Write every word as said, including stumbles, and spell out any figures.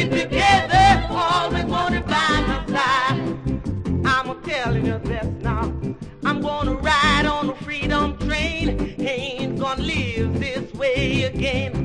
stick together, always wanna by my side. I'm telling you this now. I'm gonna ride on the freedom train. Ain't gonna live this way again.